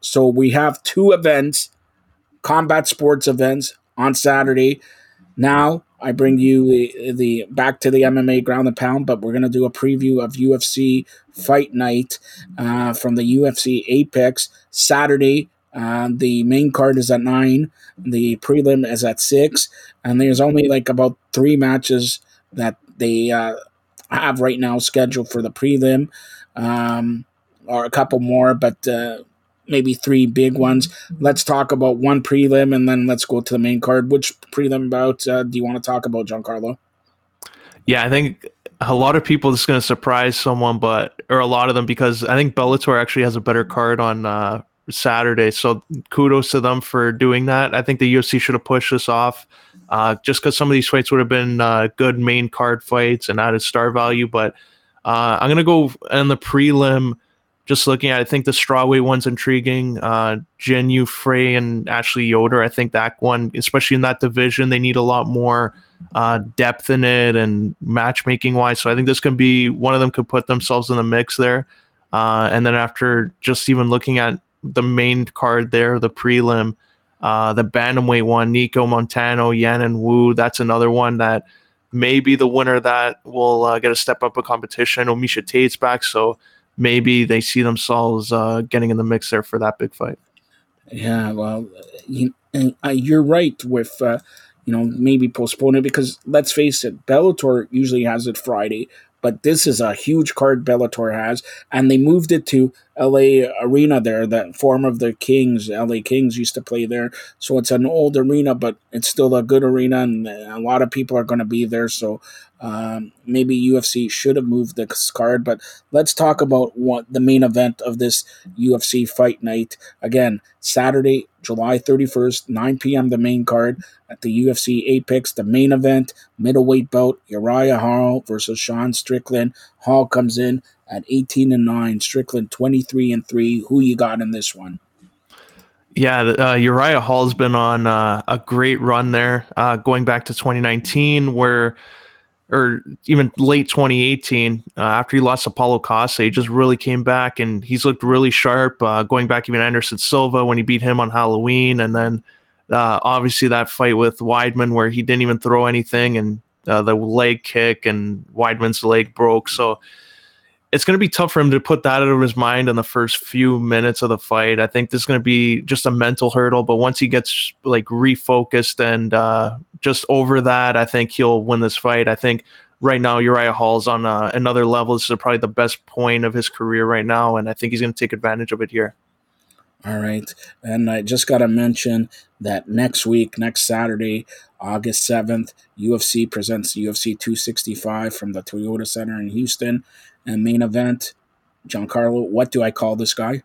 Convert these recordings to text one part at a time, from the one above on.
So we have two events, combat sports events on Saturday. Now I bring you the back to the MMA ground and pound, but we're gonna do a preview of UFC Fight Night from the UFC Apex Saturday. The main card is at 9. The prelim is at 6, and there's only like about 3 matches that they have right now scheduled for the prelim, or a couple more, but maybe 3 big ones. Let's talk about one prelim, and then let's go to the main card. Which prelim bout do you want to talk about, Giancarlo? Yeah, I think a lot of people, this is going to surprise someone, or a lot of them, because I think Bellator actually has a better card on Saturday. So kudos to them for doing that. I think the UFC should have pushed this off, just because some of these fights would have been good main card fights and added star value. But I'm going to go in the prelim. Just looking at, I think the strawweight one's intriguing. Jin Yu Frey and Ashley Yoder. I think that one, especially in that division, they need a lot more depth in it and matchmaking wise. So I think this can be one of them could put themselves in the mix there. And then after just even looking at the main card there, the prelim, the bantamweight one, Nico Montano, Yan and Wu. That's another one that maybe the winner of that will get a step up in competition. Misha Tate's back, so maybe they see themselves getting in the mix there for that big fight. Yeah, well, you're right with maybe postpone it, because let's face it, Bellator usually has it Friday, but this is a huge card Bellator has, and they moved it to LA Arena there, that form of the Kings. LA Kings used to play there, so it's an old arena, but it's still a good arena, and a lot of people are going to be there. So maybe UFC should have moved this card. But let's talk about what the main event of this UFC Fight Night. Again, Saturday, July 31st, 9 p.m. the main card at the UFC Apex. The main event, middleweight bout, Uriah Hall versus Sean Strickland. Hall comes in at 18-9, Strickland 23-3. Who you got in this one? Yeah, Uriah Hall's been on a great run there, going back to 2019, or even late 2018, after he lost to Paulo Costa. He just really came back, and he's looked really sharp, going back even Anderson Silva when he beat him on Halloween, and then obviously that fight with Weidman where he didn't even throw anything, and the leg kick, and Weidman's leg broke. So it's going to be tough for him to put that out of his mind in the first few minutes of the fight. I think this is going to be just a mental hurdle, but once he gets like refocused and just over that, I think he'll win this fight. I think right now Uriah Hall's on another level. This is probably the best point of his career right now, and I think he's going to take advantage of it here. All right. And I just got to mention that next week, next Saturday, August 7th, UFC presents UFC 265 from the Toyota Center in Houston. And main event, Giancarlo, what do I call this guy?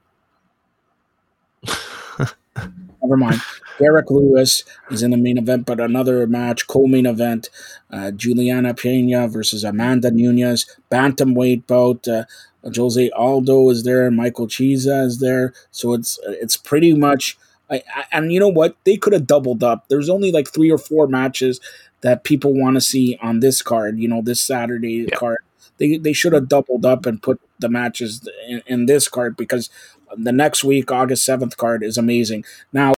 Never mind. Derek Lewis is in the main event, but another match, co-main event, Juliana Pena versus Amanda Nunes, bantamweight bout. Jose Aldo is there, Michael Chiesa is there, so it's pretty much. And you know what? They could have doubled up. There's only like 3 or 4 matches that people want to see on this card. This Saturday card. They should have doubled up and put the matches in this card, because the next week, August 7th card is amazing. Now,